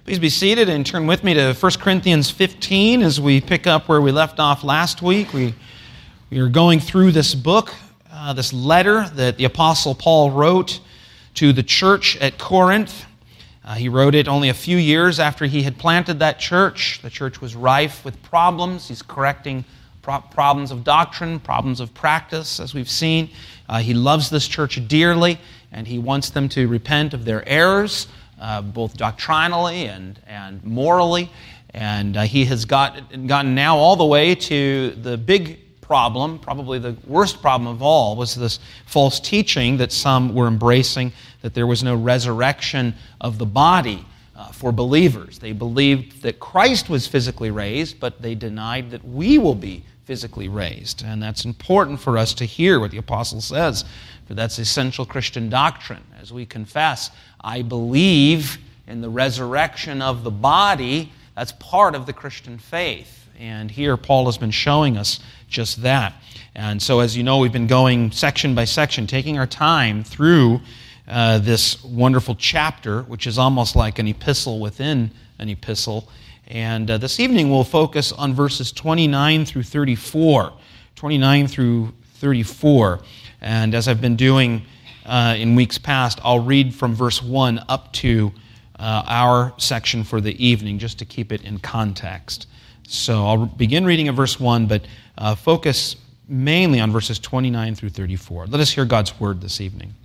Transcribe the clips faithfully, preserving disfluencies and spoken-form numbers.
Please be seated and turn with me to First Corinthians fifteen as we pick up where we left off last week. We, we are going through this book, uh, this letter that the Apostle Paul wrote to the church at Corinth. Uh, he wrote it only a few years after he had planted that church. The church was rife with problems. He's correcting pro- problems of doctrine, problems of practice, as we've seen. Uh, he loves this church dearly, and he wants them to repent of their errors, Uh, both doctrinally and, and morally. And uh, he has got, gotten now all the way to the big problem, probably the worst problem of all, was this false teaching that some were embracing, that there was no resurrection of the body uh, for believers. They believed that Christ was physically raised, but they denied that we will be physically raised. And that's important for us to hear what the apostle says, for that's essential Christian doctrine. As we confess, I believe in the resurrection of the body, that's part of the Christian faith. And here Paul has been showing us just that. And so as you know, we've been going section by section, taking our time through uh, this wonderful chapter, which is almost like an epistle within an epistle. And uh, this evening we'll focus on verses twenty-nine through thirty-four. twenty-nine through thirty-four. And as I've been doing uh, in weeks past, I'll read from verse one up to uh, our section for the evening, just to keep it in context. So I'll begin reading at verse one, but uh, focus mainly on verses twenty-nine through thirty-four. Let us hear God's word this evening.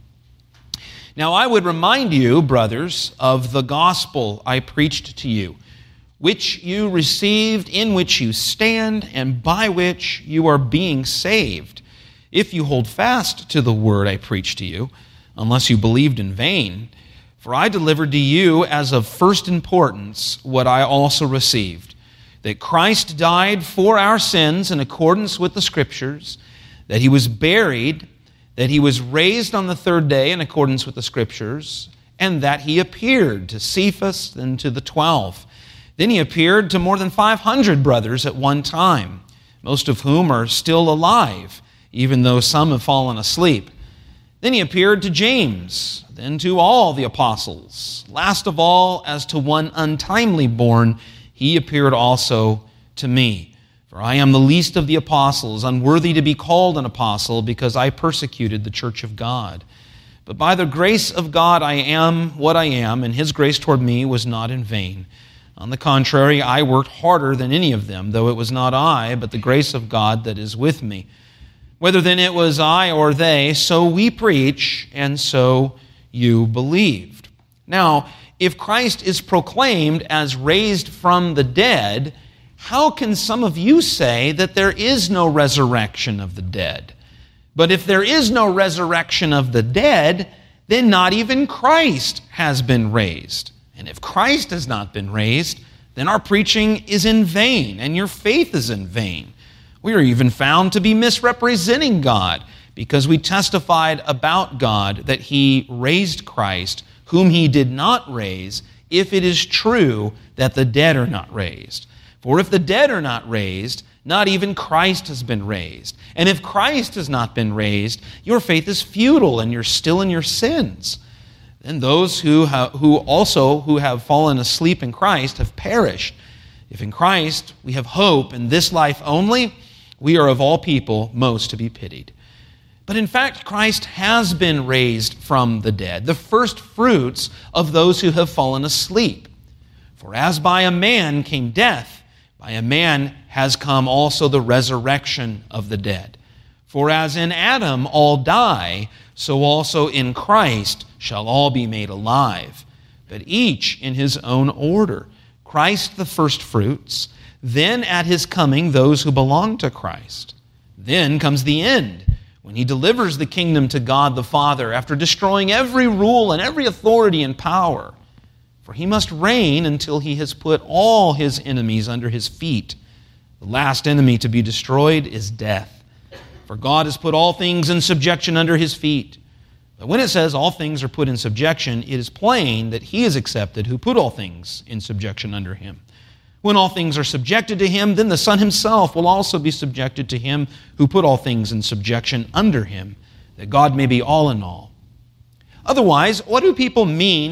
Now I would remind you, brothers, of the gospel I preached to you, which you received, in which you stand, and by which you are being saved, if you hold fast to the word I preached to you, unless you believed in vain. For I delivered to you as of first importance what I also received, that Christ died for our sins in accordance with the Scriptures, that he was buried, that he was raised on the third day in accordance with the Scriptures, and that he appeared to Cephas and to the twelve. Then he appeared to more than five hundred brothers at one time, most of whom are still alive, even though some have fallen asleep. Then he appeared to James, then to all the apostles. Last of all, as to one untimely born, he appeared also to me. For I am the least of the apostles, unworthy to be called an apostle, because I persecuted the church of God. But by the grace of God I am what I am, and his grace toward me was not in vain. On the contrary, I worked harder than any of them, though it was not I, but the grace of God that is with me. Whether then it was I or they, so we preach, and so you believed. Now, if Christ is proclaimed as raised from the dead, how can some of you say that there is no resurrection of the dead? But if there is no resurrection of the dead, then not even Christ has been raised. And if Christ has not been raised, then our preaching is in vain, and your faith is in vain. We are even found to be misrepresenting God, because we testified about God that he raised Christ, whom he did not raise, if it is true that the dead are not raised. For if the dead are not raised, not even Christ has been raised. And if Christ has not been raised, your faith is futile, and you're still in your sins. Then those who ha- who also who have fallen asleep in Christ have perished. If in Christ we have hope in this life only, we are of all people most to be pitied. But in fact, Christ has been raised from the dead, the first fruits of those who have fallen asleep. For as by a man came death, by a man has come also the resurrection of the dead. For as in Adam all die, so also in Christ shall all be made alive, but each in his own order. Christ the firstfruits, then at his coming those who belong to Christ. Then comes the end, when he delivers the kingdom to God the Father, after destroying every rule and every authority and power. For he must reign until he has put all his enemies under his feet. The last enemy to be destroyed is death. For God has put all things in subjection under his feet. But when it says all things are put in subjection, it is plain that he is accepted who put all things in subjection under him. When all things are subjected to him, then the Son himself will also be subjected to him who put all things in subjection under him, that God may be all in all. Otherwise, what do people mean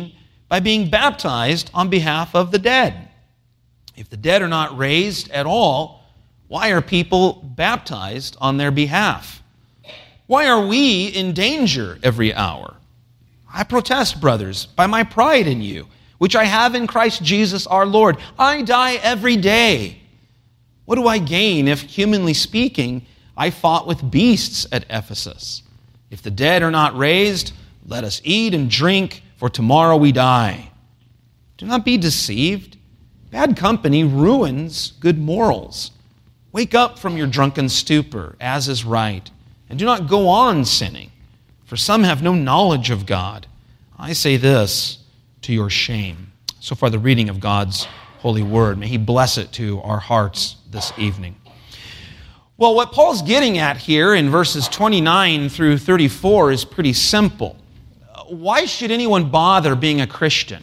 by being baptized on behalf of the dead. If the dead are not raised at all, why are people baptized on their behalf? Why are we in danger every hour? I protest, brothers, by my pride in you, which I have in Christ Jesus our Lord. I die every day. What do I gain if, humanly speaking, I fought with beasts at Ephesus? If the dead are not raised, let us eat and drink, for tomorrow we die. Do not be deceived. Bad company ruins good morals. Wake up from your drunken stupor, as is right, and do not go on sinning, for some have no knowledge of God. I say this to your shame. So far, the reading of God's holy word. May He bless it to our hearts this evening. Well, what Paul's getting at here in verses twenty-nine through thirty-four is pretty simple. Why should anyone bother being a Christian?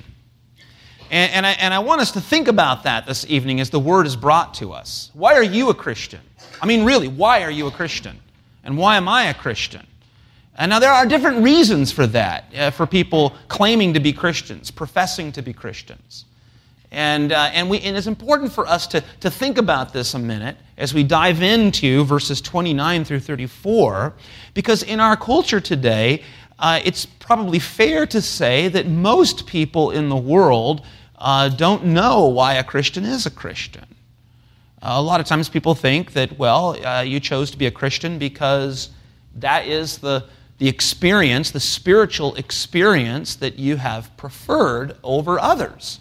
And, and, I, and I want us to think about that this evening as the word is brought to us. Why are you a Christian? I mean, really, why are you a Christian? And why am I a Christian? And now there are different reasons for that, uh, for people claiming to be Christians, professing to be Christians. And, uh, and, we, and it's important for us to, to think about this a minute as we dive into verses twenty-nine through thirty-four, because in our culture today, uh, it's probably fair to say that most people in the world uh, don't know why a Christian is a Christian. Uh, a lot of times people think that, well, uh, you chose to be a Christian because that is the, the experience, the spiritual experience that you have preferred over others.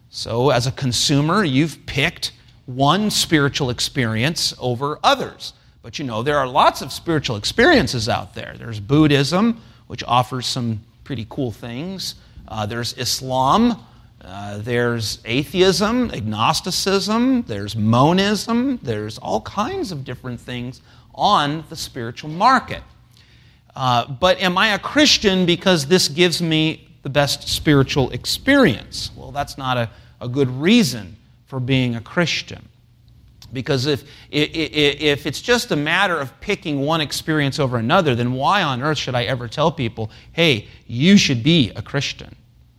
So as a consumer, you've picked one spiritual experience over others. But you know, there are lots of spiritual experiences out there. There's Buddhism, which offers some pretty cool things. Uh, there's Islam. Uh, there's atheism, agnosticism. There's monism. There's all kinds of different things on the spiritual market. Uh, but am I a Christian because this gives me the best spiritual experience? Well, that's not a, a good reason for being a Christian. Because if, if it's just a matter of picking one experience over another, then why on earth should I ever tell people, hey, you should be a Christian?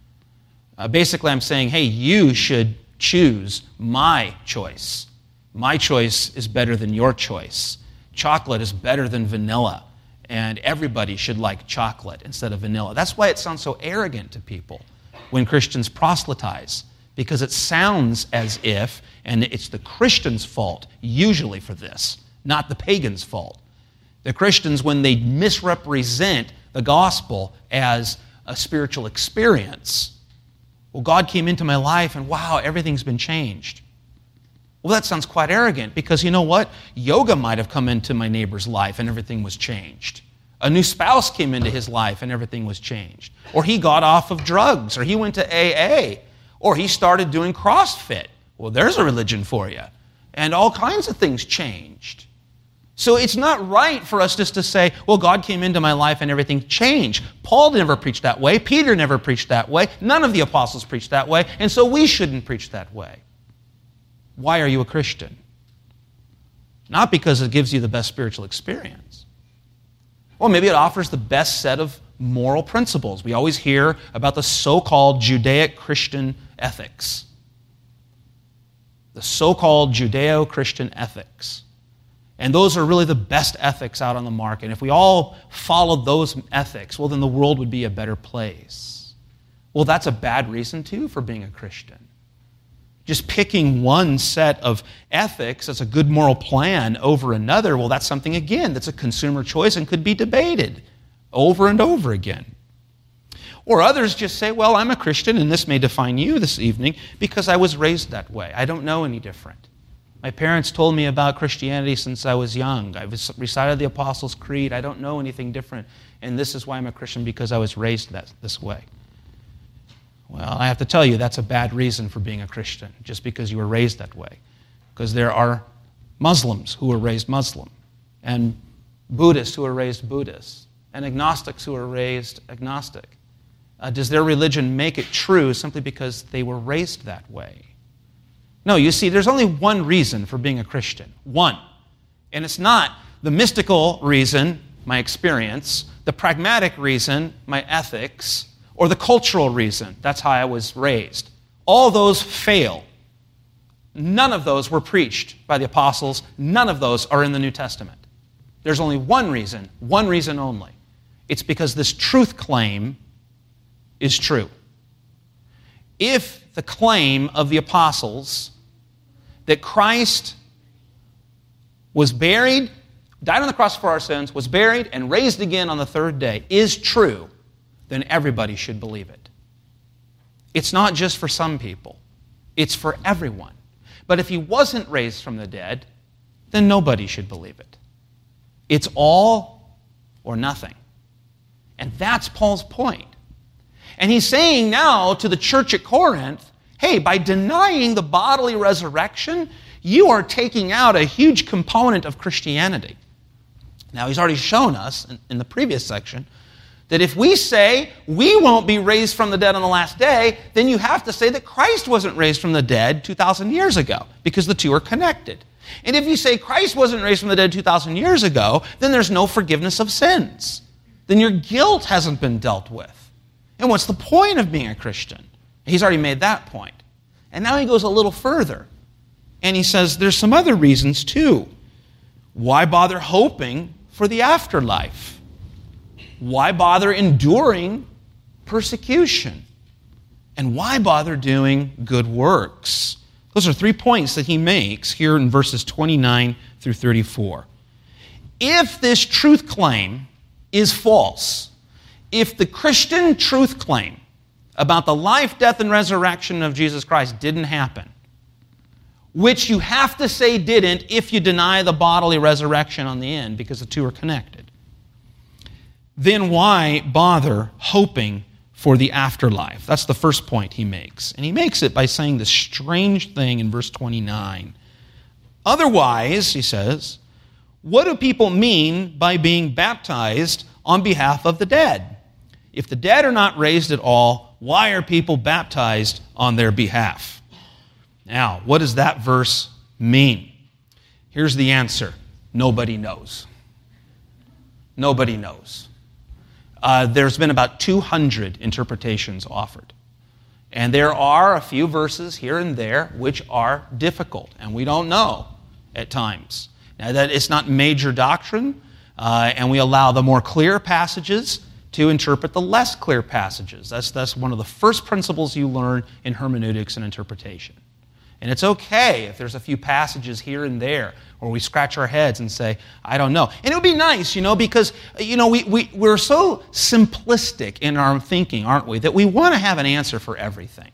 Uh, basically, I'm saying, hey, you should choose my choice. My choice is better than your choice. Chocolate is better than vanilla. And everybody should like chocolate instead of vanilla. That's why it sounds so arrogant to people when Christians proselytize, because it sounds as if, and it's the Christian's fault usually for this, not the pagan's fault. The Christians, when they misrepresent the gospel as a spiritual experience, well, God came into my life and wow, everything's been changed. Well, that sounds quite arrogant because you know what? Yoga might have come into my neighbor's life and everything was changed. A new spouse came into his life and everything was changed. Or he got off of drugs, or he went to A A, or he started doing CrossFit. Well, there's a religion for you. And all kinds of things changed. So it's not right for us just to say, well, God came into my life and everything changed. Paul never preached that way. Peter never preached that way. None of the apostles preached that way. And so we shouldn't preach that way. Why are you a Christian? Not because it gives you the best spiritual experience. Well, maybe it offers the best set of moral principles. We always hear about the so-called Judeo-Christian ethics. The so-called Judeo-Christian ethics. And those are really the best ethics out on the market. And if we all followed those ethics, well, then the world would be a better place. Well, that's a bad reason, too, for being a Christian. Just picking one set of ethics as a good moral plan over another, well, that's something, again, that's a consumer choice and could be debated over and over again. Or others just say, well, I'm a Christian, and this may define you this evening, because I was raised that way. I don't know any different. My parents told me about Christianity since I was young. I recited the Apostles' Creed. I don't know anything different, and this is why I'm a Christian, because I was raised that, this way. Well, I have to tell you, that's a bad reason for being a Christian, just because you were raised that way. Because there are Muslims who were raised Muslim, and Buddhists who were raised Buddhist, and agnostics who were raised agnostic. Uh, does their religion make it true simply because they were raised that way? No, you see, there's only one reason for being a Christian. One. And it's not the mystical reason, my experience, the pragmatic reason, my ethics, or the cultural reason, that's how I was raised. All those fail. None of those were preached by the apostles. None of those are in the New Testament. There's only one reason, one reason only. It's because this truth claim is true. If the claim of the apostles that Christ was buried, died on the cross for our sins, was buried, and raised again on the third day is true, then everybody should believe it. It's not just for some people. It's for everyone. But if he wasn't raised from the dead, then nobody should believe it. It's all or nothing. And that's Paul's point. And he's saying now to the church at Corinth, hey, by denying the bodily resurrection, you are taking out a huge component of Christianity. Now, he's already shown us in, in the previous section that if we say we won't be raised from the dead on the last day, then you have to say that Christ wasn't raised from the dead two thousand years ago, because the two are connected. And if you say Christ wasn't raised from the dead two thousand years ago, then there's no forgiveness of sins. Then your guilt hasn't been dealt with. And what's the point of being a Christian? He's already made that point. And now he goes a little further. And he says there's some other reasons too. Why bother hoping for the afterlife? Why bother enduring persecution? And why bother doing good works? Those are three points that he makes here in verses twenty-nine through thirty-four. If this truth claim is false, if the Christian truth claim about the life, death, and resurrection of Jesus Christ didn't happen, which you have to say didn't if you deny the bodily resurrection on the end, because the two are connected, then why bother hoping for the afterlife? That's the first point he makes. And he makes it by saying this strange thing in verse twenty-nine. Otherwise, he says, what do people mean by being baptized on behalf of the dead? If the dead are not raised at all, why are people baptized on their behalf? Now, what does that verse mean? Here's the answer. Nobody knows. Nobody knows. Uh, there's been about two hundred interpretations offered. And there are a few verses here and there which are difficult, and we don't know at times. Now, that it's not major doctrine, uh, and we allow the more clear passages to interpret the less clear passages. That's, that's one of the first principles you learn in hermeneutics and interpretation. And it's okay if there's a few passages here and there where we scratch our heads and say, I don't know. And it would be nice, you know, because, you know, we, we, we're so simplistic in our thinking, aren't we, that we want to have an answer for everything.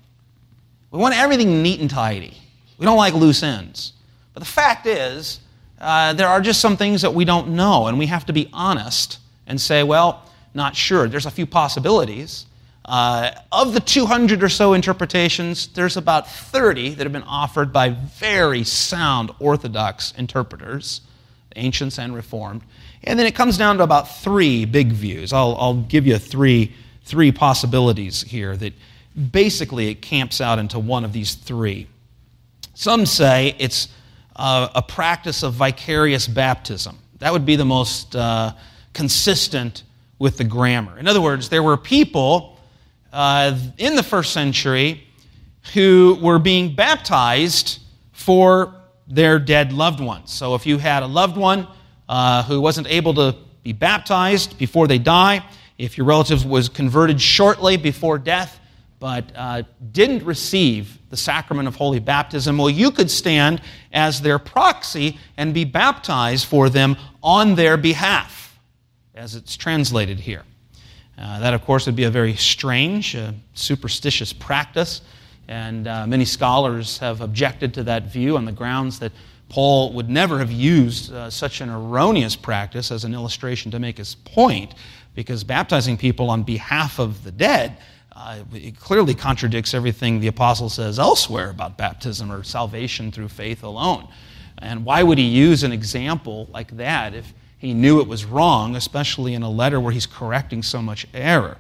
We want everything neat and tidy. We don't like loose ends. But the fact is, uh, there are just some things that we don't know, and we have to be honest and say, well, not sure. There's a few possibilities. Uh, of the two hundred or so interpretations, there's about thirty that have been offered by very sound Orthodox interpreters, ancients and Reformed. And then it comes down to about three big views. I'll, I'll give you three, three possibilities here that basically it camps out into one of these three. Some say it's uh, a practice of vicarious baptism. That would be the most uh, consistent with the grammar. In other words, there were people Uh, in the first century who were being baptized for their dead loved ones. So if you had a loved one uh, who wasn't able to be baptized before they die, if your relative was converted shortly before death but uh, didn't receive the sacrament of holy baptism, well, you could stand as their proxy and be baptized for them on their behalf, as it's translated here. Uh, that, of course, would be a very strange, uh, superstitious practice, and uh, many scholars have objected to that view on the grounds that Paul would never have used uh, such an erroneous practice as an illustration to make his point, because baptizing people on behalf of the dead uh, it clearly contradicts everything the apostle says elsewhere about baptism or salvation through faith alone. And why would he use an example like that if he knew it was wrong, especially in a letter where he's correcting so much error?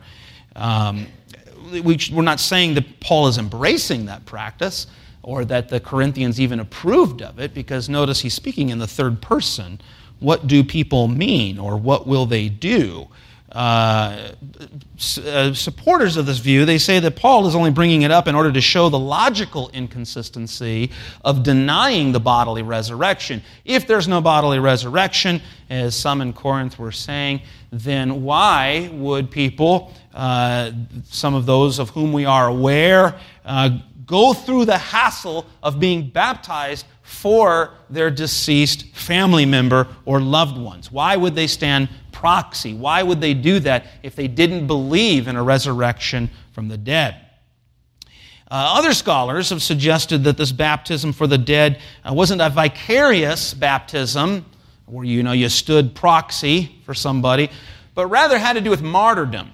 Um, we, we're not saying that Paul is embracing that practice or that the Corinthians even approved of it, because notice he's speaking in the third person. What do people mean, or what will they do? uh, uh, supporters of this view, they say that Paul is only bringing it up in order to show the logical inconsistency of denying the bodily resurrection. If there's no bodily resurrection, as some in Corinth were saying, then why would people, uh, some of those of whom we are aware, uh, go through the hassle of being baptized for their deceased family member or loved ones? Why would they stand proxy? Why would they do that if they didn't believe in a resurrection from the dead? Uh, other scholars have suggested that this baptism for the dead uh, wasn't a vicarious baptism, where you know you stood proxy for somebody, but rather had to do with martyrdom.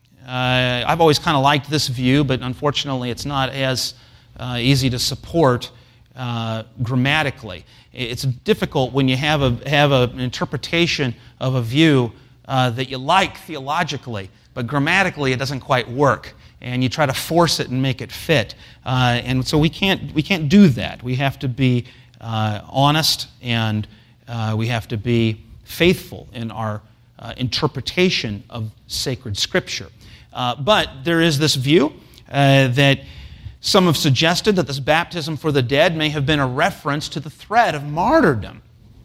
Uh, I've always kind of liked this view, but unfortunately it's not as uh, easy to support uh, grammatically. It's difficult when you have a have a, an interpretation of a view uh, that you like theologically, but grammatically it doesn't quite work, and you try to force it and make it fit. Uh, and so we can't we can't do that. We have to be uh, honest, and uh, we have to be faithful in our uh, interpretation of sacred Scripture. Uh, but there is this view uh, that some have suggested that this baptism for the dead may have been a reference to the threat of martyrdom.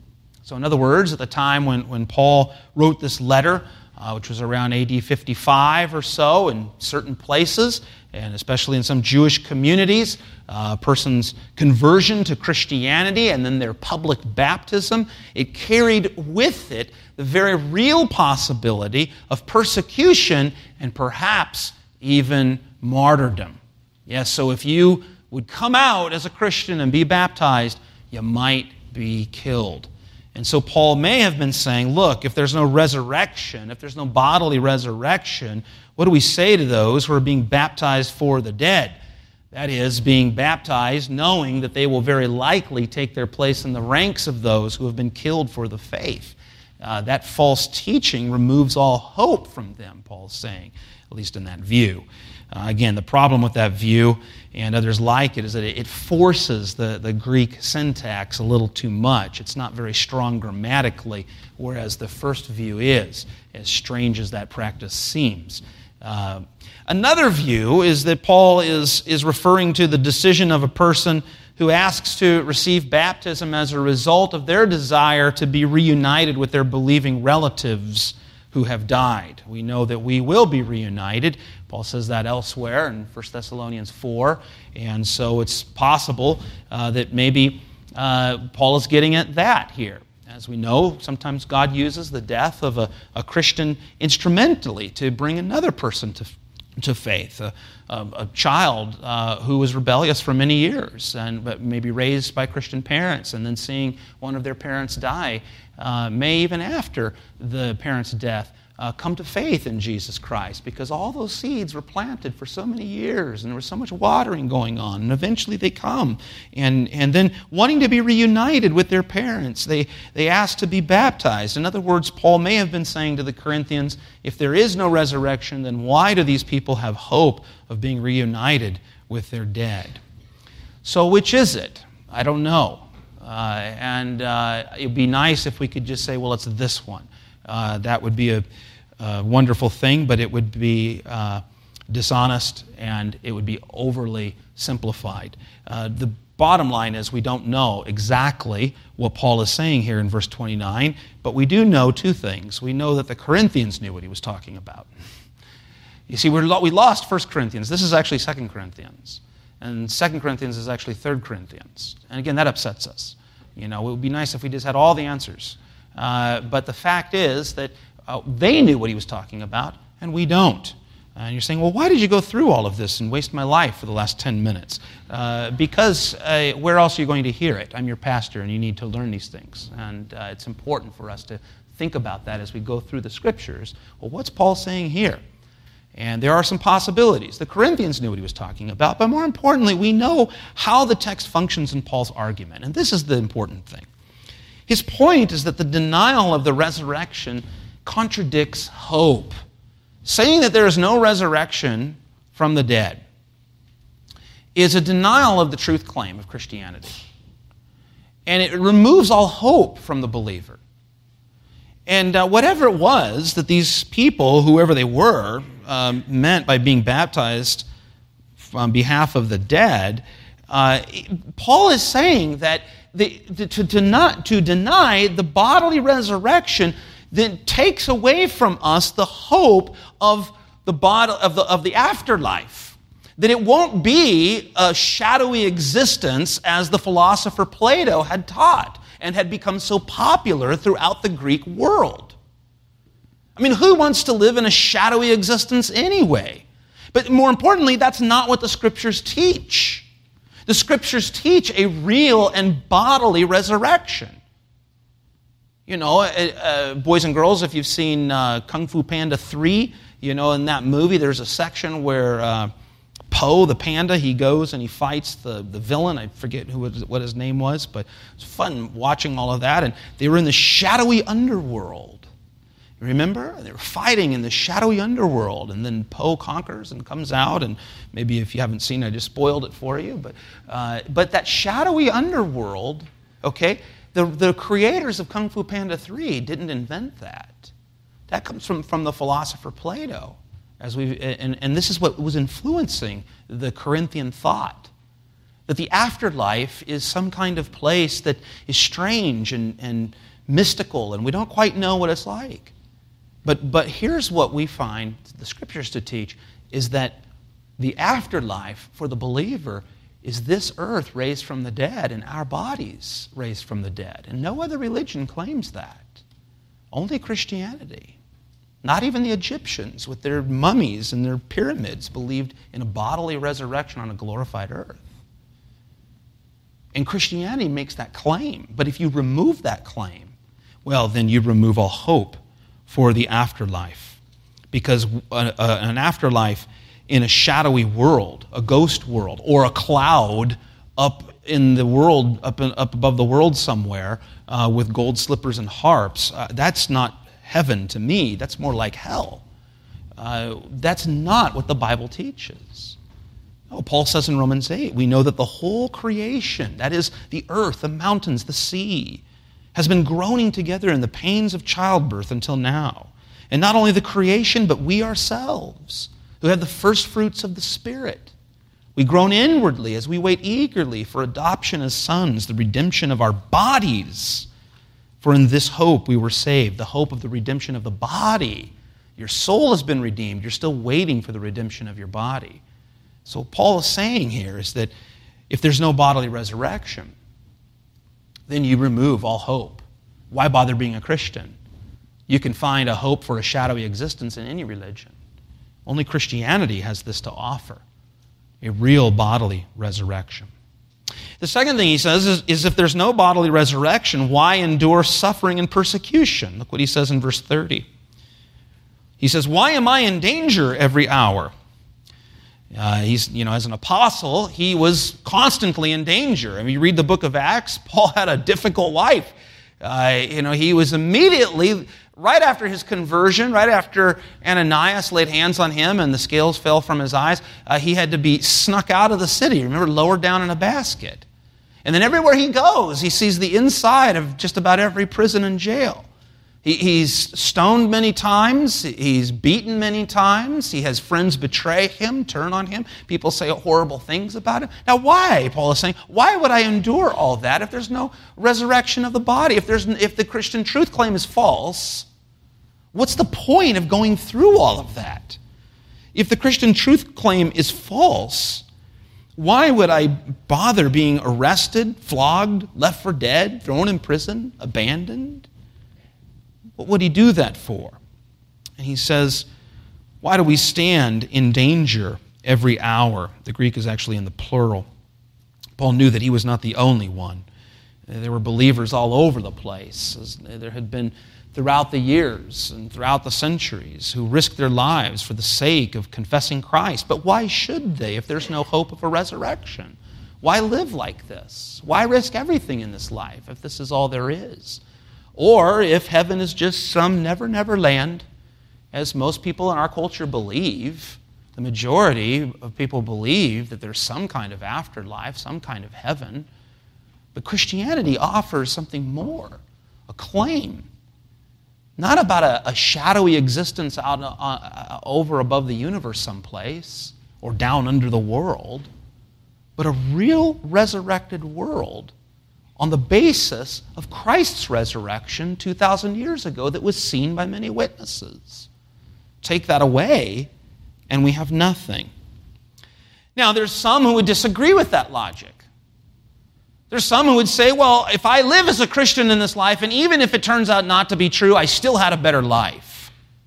So in other words, at the time when, when Paul wrote this letter, uh, which was around A D fifty-five or so, in certain places, and especially in some Jewish communities, uh, a person's conversion to Christianity and then their public baptism, it carried with it the very real possibility of persecution and perhaps even martyrdom. Yes, so if you would come out as a Christian and be baptized, you might be killed. And so Paul may have been saying, look, if there's no resurrection, if there's no bodily resurrection, what do we say to those who are being baptized for the dead? That is, being baptized knowing that they will very likely take their place in the ranks of those who have been killed for the faith. Uh, that false teaching removes all hope from them, Paul's saying, at least in that view. Uh, again, the problem with that view, and others like it, is that it forces the, the Greek syntax a little too much. It's not very strong grammatically, whereas the first view is, as strange as that practice seems. Uh, another view is that Paul is, is referring to the decision of a person who asks to receive baptism as a result of their desire to be reunited with their believing relatives who have died. We know that we will be reunited. Paul says that elsewhere in First Thessalonians four, and so it's possible uh, that maybe uh, Paul is getting at that here. As we know, sometimes God uses the death of a, a Christian instrumentally to bring another person to to faith, a, a, a child uh, who was rebellious for many years and but maybe raised by Christian parents, and then seeing one of their parents die, uh, may even after the parent's death uh, come to faith in Jesus Christ, because all those seeds were planted for so many years and there was so much watering going on, and eventually they come and, and then wanting to be reunited with their parents, they, they ask to be baptized. In other words, Paul may have been saying to the Corinthians, if there is no resurrection, then why do these people have hope of being reunited with their dead? So which is it? I don't know. Uh, and uh, it would be nice if we could just say, well, it's this one. Uh, that would be a, a wonderful thing, but it would be uh, dishonest and it would be overly simplified. Uh, the bottom line is we don't know exactly what Paul is saying here in verse twenty-nine, but we do know two things. We know that the Corinthians knew what he was talking about. You see, we're, we lost First Corinthians. This is actually Second Corinthians. And Second Corinthians is actually Third Corinthians. And again, that upsets us. You know, it would be nice if we just had all the answers. Uh, but the fact is that uh, they knew what he was talking about, and we don't. And you're saying, well, why did you go through all of this and waste my life for the last ten minutes? Uh, because uh, where else are you going to hear it? I'm your pastor, and you need to learn these things. And uh, it's important for us to think about that as we go through the Scriptures. Well, what's Paul saying here? And there are some possibilities. The Corinthians knew what he was talking about, but more importantly, we know how the text functions in Paul's argument. And this is the important thing. His point is that the denial of the resurrection contradicts hope. Saying that there is no resurrection from the dead is a denial of the truth claim of Christianity. And it removes all hope from the believer. And uh, whatever it was that these people, whoever they were, um, meant by being baptized on behalf of the dead, uh, Paul is saying that the, the, to, to, not, to deny the bodily resurrection then takes away from us the hope of the, body, of the, of the afterlife. That it won't be a shadowy existence as the philosopher Plato had taught and had become so popular throughout the Greek world. I mean, who wants to live in a shadowy existence anyway? But more importantly, that's not what the Scriptures teach. The Scriptures teach a real and bodily resurrection. You know, uh, uh, boys and girls, if you've seen uh, Kung Fu Panda three, you know, in that movie there's a section where uh, Po, the panda, he goes and he fights the, the villain. I forget who was, what his name was, but it's fun watching all of that. And they were in the shadowy underworld. You remember? They were fighting in the shadowy underworld. And then Po conquers and comes out. And maybe if you haven't seen it, I just spoiled it for you. But, uh, but that shadowy underworld, okay, the, the creators of Kung Fu Panda three didn't invent that. That comes from, from the philosopher Plato. As we and, and this is what was influencing the Corinthian thought, that the afterlife is some kind of place that is strange and, and mystical, and we don't quite know what it's like. But, but here's what we find the Scriptures to teach, is that the afterlife for the believer is this earth raised from the dead and our bodies raised from the dead. And no other religion claims that. Only Christianity. Not even the Egyptians with their mummies and their pyramids believed in a bodily resurrection on a glorified earth. And Christianity makes that claim. But if you remove that claim, well, then you remove all hope for the afterlife. Because a, a, an afterlife in a shadowy world, a ghost world, or a cloud up in the world, up, in, up above the world somewhere uh, with gold slippers and harps, uh, that's not heaven to me. That's more like hell. Uh, that's not what the Bible teaches. Oh, Paul says in Romans eight, we know that the whole creation, that is the earth, the mountains, the sea, has been groaning together in the pains of childbirth until now. And not only the creation, but we ourselves, who have the first fruits of the Spirit. We groan inwardly as we wait eagerly for adoption as sons, the redemption of our bodies. For in this hope we were saved, the hope of the redemption of the body. Your soul has been redeemed. You're still waiting for the redemption of your body. So Paul is saying here is that if there's no bodily resurrection, then you remove all hope. Why bother being a Christian? You can find a hope for a shadowy existence in any religion. Only Christianity has this to offer, a real bodily resurrection. The second thing he says is, is if there's no bodily resurrection, why endure suffering and persecution? Look what he says in verse thirty. He says, why am I in danger every hour? Uh, he's, you know, as an apostle, he was constantly in danger. I mean, you read the book of Acts, Paul had a difficult life. Uh, you know, he was immediately, right after his conversion, right after Ananias laid hands on him and the scales fell from his eyes, uh, he had to be snuck out of the city, remember, lowered down in a basket. And then everywhere he goes, he sees the inside of just about every prison and jail. He, he's stoned many times. He's beaten many times. He has friends betray him, turn on him. People say horrible things about him. Now why, Paul is saying, why would I endure all that if there's no resurrection of the body? If, there's, if the Christian truth claim is false, what's the point of going through all of that? If the Christian truth claim is false, why would I bother being arrested, flogged, left for dead, thrown in prison, abandoned? What would he do that for? And he says, why do we stand in danger every hour? The Greek is actually in the plural. Paul knew that he was not the only one. There were believers all over the place. There had been throughout the years and throughout the centuries who risked their lives for the sake of confessing Christ. But why should they if there's no hope of a resurrection? Why live like this? Why risk everything in this life if this is all there is? Or if heaven is just some never, never land, as most people in our culture believe, the majority of people believe that there's some kind of afterlife, some kind of heaven. But Christianity offers something more, a claim. not about a, a shadowy existence out uh, over above the universe someplace or down under the world, but a real resurrected world on the basis of Christ's resurrection two thousand years ago that was seen by many witnesses. Take that away, and we have nothing. Now, there's some who would disagree with that logic. There's some who would say, well, if I live as a Christian in this life, and even if it turns out not to be true, I still had a better life.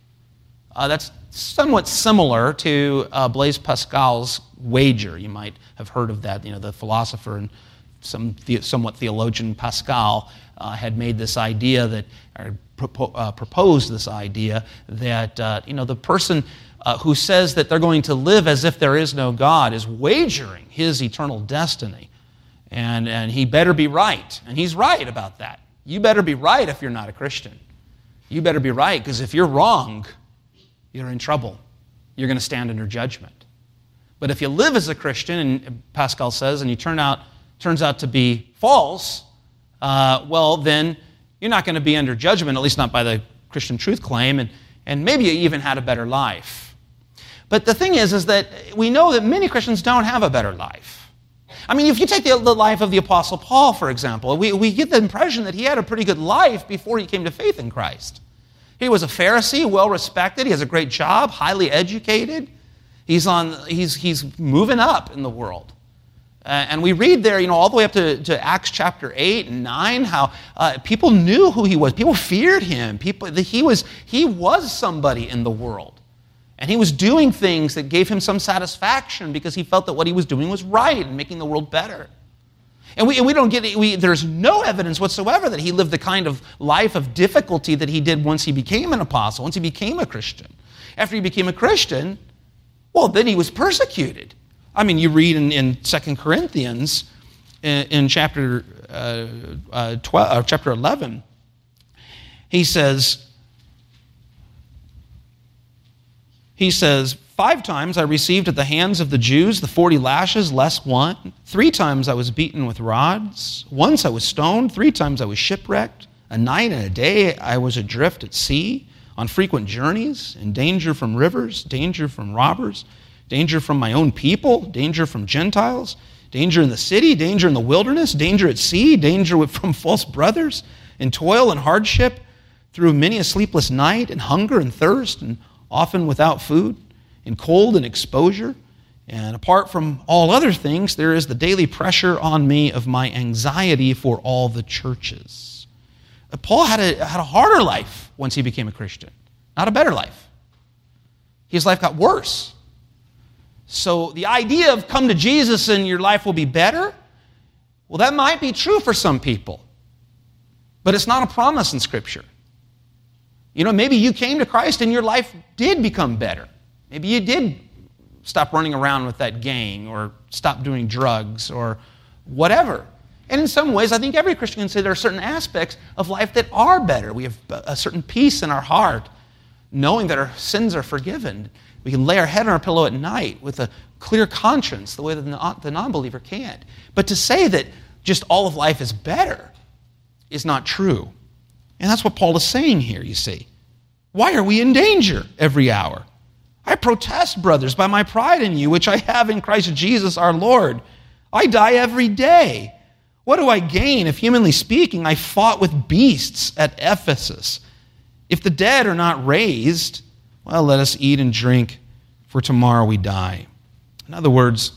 Uh, that's somewhat similar to uh, Blaise Pascal's wager. You might have heard of that. You know, the philosopher and some the, somewhat theologian Pascal uh, had made this idea that, or propo- uh, proposed this idea that, uh, you know, the person uh, who says that they're going to live as if there is no God is wagering his eternal destiny. And, and he better be right. And he's right about that. You better be right if you're not a Christian. You better be right, because if you're wrong, you're in trouble. You're going to stand under judgment. But if you live as a Christian, and Pascal says, and you turn out turns out to be false, uh, well, then you're not going to be under judgment, at least not by the Christian truth claim, and, and maybe you even had a better life. But the thing is, is that we know that many Christians don't have a better life. I mean, if you take the, the life of the Apostle Paul, for example, we, we get the impression that he had a pretty good life before he came to faith in Christ. He was a Pharisee, well-respected. He has a great job, highly educated. He's on. He's he's moving up in the world. Uh, and we read there, you know, all the way up to, to Acts chapter eight and nine, how uh, people knew who he was. People feared him. People, the, he was he was somebody in the world. And he was doing things that gave him some satisfaction because he felt that what he was doing was right and making the world better. And we, and we don't get, we, there's no evidence whatsoever that he lived the kind of life of difficulty that he did once he became an apostle, once he became a Christian. After he became a Christian, well, then he was persecuted. I mean, you read in, in Second Corinthians, in, in chapter, uh, uh, twelve, uh, chapter eleven, he says, He says, five times I received at the hands of the Jews the forty lashes less one. Three times I was beaten with rods. Once I was stoned. Three times I was shipwrecked. A night and a day I was adrift at sea, on frequent journeys, in danger from rivers, danger from robbers, danger from my own people, danger from Gentiles, danger in the city, danger in the wilderness, danger at sea, danger from false brothers, in toil and hardship, through many a sleepless night, and hunger and thirst, and often without food, in cold and exposure. And apart from all other things, there is the daily pressure on me of my anxiety for all the churches. Paul had a, had a harder life once he became a Christian, not a better life. His life got worse. So the idea of come to Jesus and your life will be better, well, that might be true for some people, but it's not a promise in Scripture. You know, maybe you came to Christ and your life did become better. Maybe you did stop running around with that gang or stop doing drugs or whatever. And in some ways, I think every Christian can say there are certain aspects of life that are better. We have a certain peace in our heart, knowing that our sins are forgiven. We can lay our head on our pillow at night with a clear conscience, the way that the non-believer can't. But to say that just all of life is better is not true. And that's what Paul is saying here, you see. Why are we in danger every hour? I protest, brothers, by my pride in you, which I have in Christ Jesus our Lord. I die every day. What do I gain if, humanly speaking, I fought with beasts at Ephesus? If the dead are not raised, well, let us eat and drink, for tomorrow we die. In other words,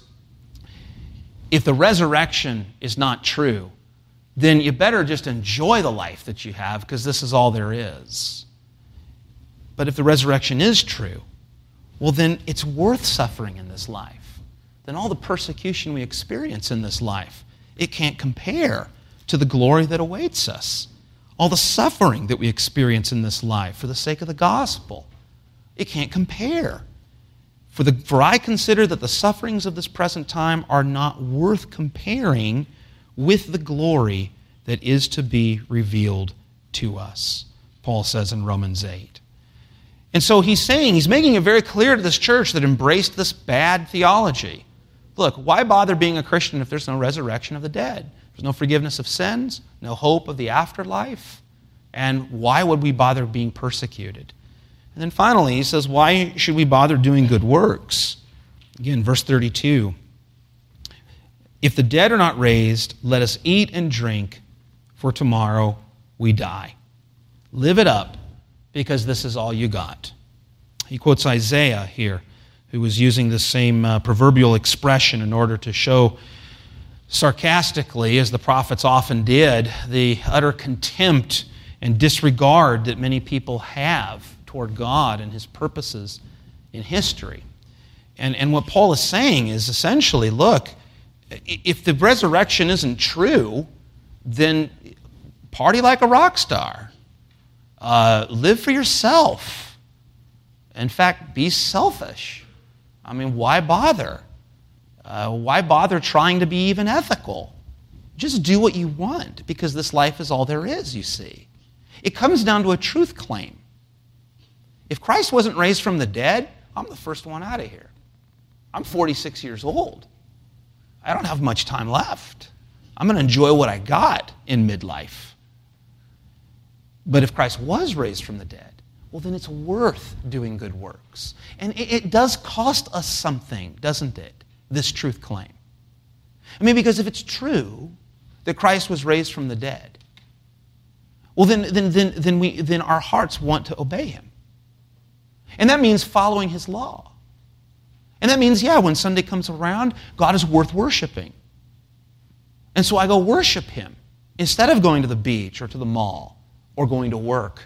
if the resurrection is not true, then you better just enjoy the life that you have, because this is all there is. But if the resurrection is true, well, then it's worth suffering in this life. Then all the persecution we experience in this life, it can't compare to the glory that awaits us. All the suffering that we experience in this life for the sake of the gospel, it can't compare. For, the, for I consider that the sufferings of this present time are not worth comparing with the glory that is to be revealed to us, Paul says in Romans eight. And so he's saying, he's making it very clear to this church that embraced this bad theology. Look, why bother being a Christian if there's no resurrection of the dead? There's no forgiveness of sins, no hope of the afterlife, And why would we bother being persecuted? And then finally, he says, why should we bother doing good works? Again, verse thirty-two. If the dead are not raised, let us eat and drink, for tomorrow we die. Live it up, because this is all you got. He quotes Isaiah here, who was using the same uh, proverbial expression in order to show sarcastically, as the prophets often did, the utter contempt and disregard that many people have toward God and His purposes in history. And, and what Paul is saying is essentially, look, if the resurrection isn't true, then party like a rock star. Uh, live for yourself. In fact, be selfish. I mean, why bother? Uh, why bother trying to be even ethical? Just do what you want, because this life is all there is, you see. It comes down to a truth claim. If Christ wasn't raised from the dead, I'm the first one out of here. I'm forty-six years old. I don't have much time left. I'm going to enjoy what I got in midlife. But if Christ was raised from the dead, well, then it's worth doing good works. And it, it does cost us something, doesn't it, this truth claim? I mean, because if it's true that Christ was raised from the dead, well, then, then, then, then, we, then our hearts want to obey Him. And that means following His law. And that means, yeah, when Sunday comes around, God is worth worshiping. And so I go worship Him instead of going to the beach or to the mall or going to work.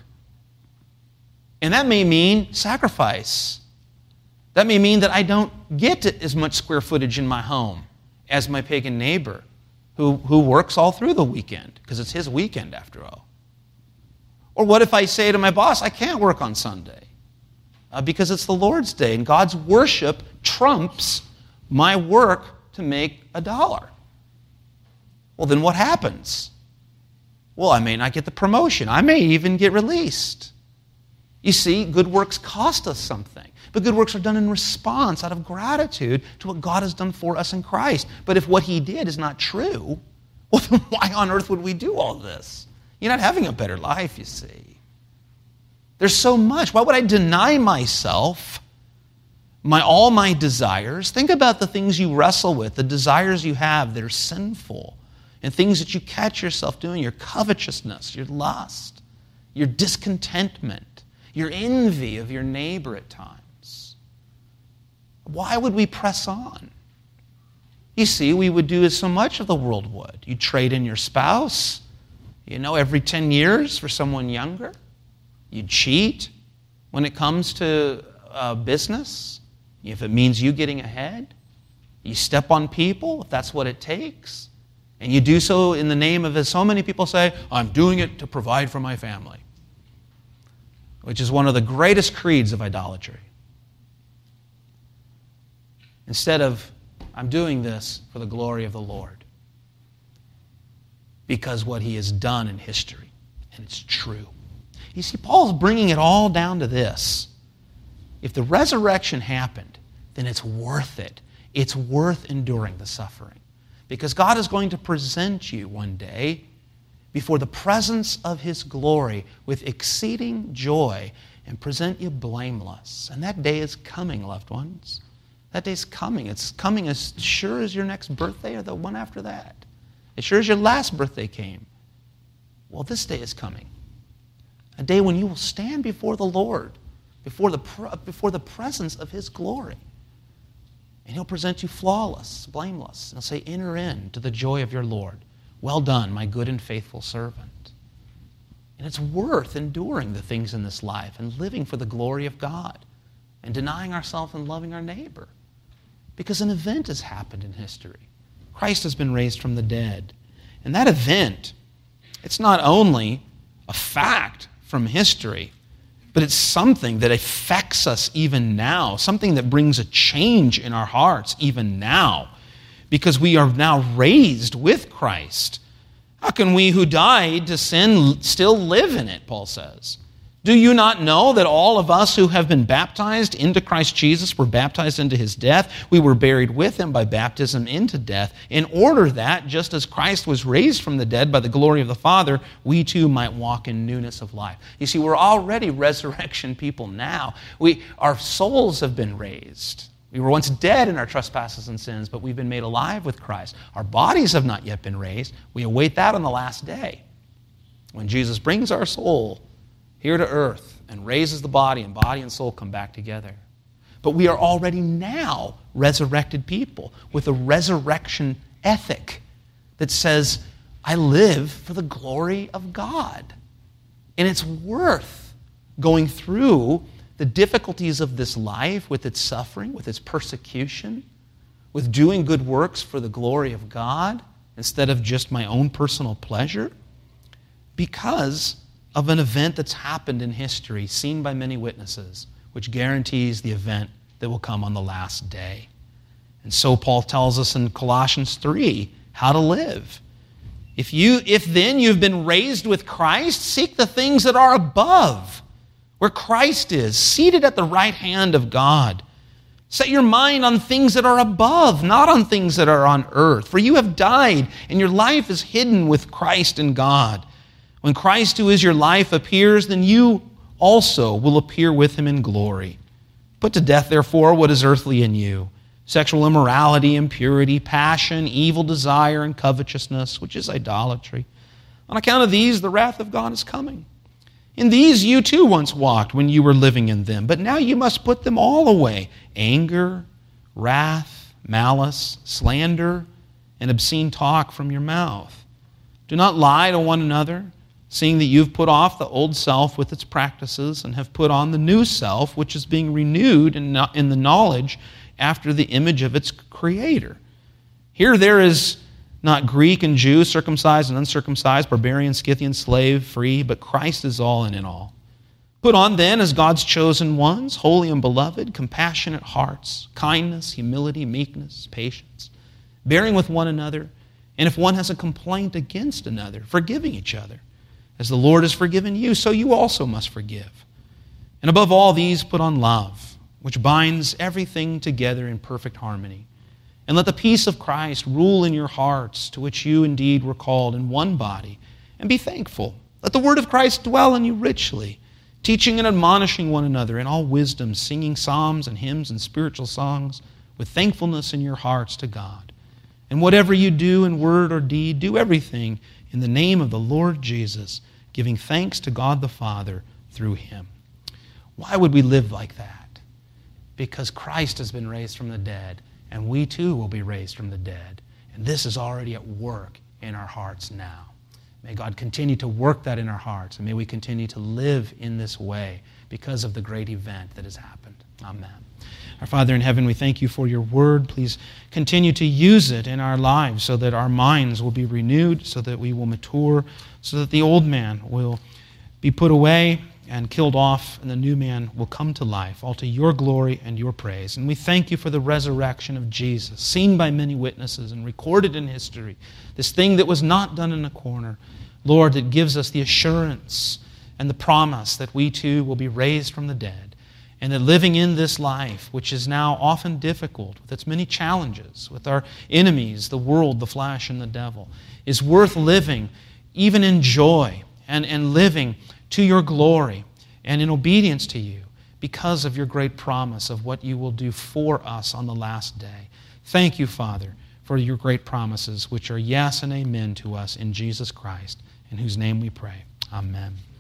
And that may mean sacrifice. That may mean that I don't get as much square footage in my home as my pagan neighbor who, who works all through the weekend, because it's his weekend after all. Or what if I say to my boss, I can't work on Sunday uh, because it's the Lord's Day and God's worship trumps my work to make a dollar? Well, then what happens? Well, I may not get the promotion. I may even get released. You see, good works cost us something. But good works are done in response, out of gratitude to what God has done for us in Christ. But if what He did is not true, well, then why on earth would we do all this? You're not having a better life, you see. There's so much. Why would I deny myself, my all my desires? Think about the things you wrestle with, the desires you have that are sinful, and things that you catch yourself doing, your covetousness, your lust, your discontentment, your envy of your neighbor at times. Why would we press on? You see, we would do as so much of the world would. You trade in your spouse, you know, every ten years for someone younger. You cheat when it comes to uh, business, if it means you getting ahead. You step on people, if that's what it takes. And you do so in the name of, as so many people say, I'm doing it to provide for my family, which is one of the greatest creeds of idolatry. Instead of, I'm doing this for the glory of the Lord, because what He has done in history, and it's true. You see, Paul's bringing it all down to this. If the resurrection happened, then it's worth it. It's worth enduring the suffering. Because God is going to present you one day before the presence of His glory with exceeding joy and present you blameless. And that day is coming, loved ones. That day's coming. It's coming as sure as your next birthday or the one after that. As sure as your last birthday came. Well, this day is coming. A day when you will stand before the Lord, before the, before the presence of His glory. And He'll present you flawless, blameless. And He'll say, enter in to the joy of your Lord. Well done, my good and faithful servant. And it's worth enduring the things in this life and living for the glory of God and denying ourselves and loving our neighbor. Because an event has happened in history. Christ has been raised from the dead. And that event, it's not only a fact from history, but it's something that affects us even now, something that brings a change in our hearts even now, because we are now raised with Christ. How can we who died to sin still live in it, Paul says? Do you not know that all of us who have been baptized into Christ Jesus were baptized into his death? We were buried with him by baptism into death, in order that, just as Christ was raised from the dead by the glory of the Father, we too might walk in newness of life. You see, we're already resurrection people now. We, our souls have been raised. We were once dead in our trespasses and sins, but we've been made alive with Christ. Our bodies have not yet been raised. We await that on the last day, when Jesus brings our soul here to earth and raises the body, and body and soul come back together. But we are already now resurrected people with a resurrection ethic that says, I live for the glory of God. And it's worth going through the difficulties of this life with its suffering, with its persecution, with doing good works for the glory of God instead of just my own personal pleasure, because of an event that's happened in history, seen by many witnesses, which guarantees the event that will come on the last day. And so Paul tells us in Colossians three how to live. If you, if then you've been raised with Christ, seek the things that are above, where Christ is, seated at the right hand of God. Set your mind on things that are above, not on things that are on earth. For you have died, and your life is hidden with Christ in God. When Christ, who is your life, appears, then you also will appear with him in glory. Put to death, therefore, what is earthly in you: sexual immorality, impurity, passion, evil desire, and covetousness, which is idolatry. On account of these, the wrath of God is coming. In these you too once walked when you were living in them, but now you must put them all away: anger, wrath, malice, slander, and obscene talk from your mouth. Do not lie to one another, seeing that you've put off the old self with its practices and have put on the new self, which is being renewed in the knowledge after the image of its Creator. Here there is not Greek and Jew, circumcised and uncircumcised, barbarian, Scythian, slave, free, but Christ is all and in all. Put on then as God's chosen ones, holy and beloved, compassionate hearts, kindness, humility, meekness, patience, bearing with one another, and if one has a complaint against another, forgiving each other. As the Lord has forgiven you, so you also must forgive. And above all these, put on love, which binds everything together in perfect harmony. And let the peace of Christ rule in your hearts, to which you indeed were called in one body. And be thankful. Let the word of Christ dwell in you richly, teaching and admonishing one another in all wisdom, singing psalms and hymns and spiritual songs with thankfulness in your hearts to God. And whatever you do in word or deed, do everything in the name of the Lord Jesus, giving thanks to God the Father through him. Why would we live like that? Because Christ has been raised from the dead, and we too will be raised from the dead. And this is already at work in our hearts now. May God continue to work that in our hearts, and may we continue to live in this way because of the great event that has happened. Amen. Our Father in heaven, we thank you for your word. Please continue to use it in our lives so that our minds will be renewed, so that we will mature, so that the old man will be put away and killed off, and the new man will come to life, all to your glory and your praise. And we thank you for the resurrection of Jesus, seen by many witnesses and recorded in history, this thing that was not done in a corner. Lord, that gives us the assurance and the promise that we too will be raised from the dead, and that living in this life, which is now often difficult, with its many challenges, with our enemies, the world, the flesh, and the devil, is worth living even in joy and, and living to your glory and in obedience to you because of your great promise of what you will do for us on the last day. Thank you, Father, for your great promises, which are yes and amen to us in Jesus Christ, in whose name we pray. Amen.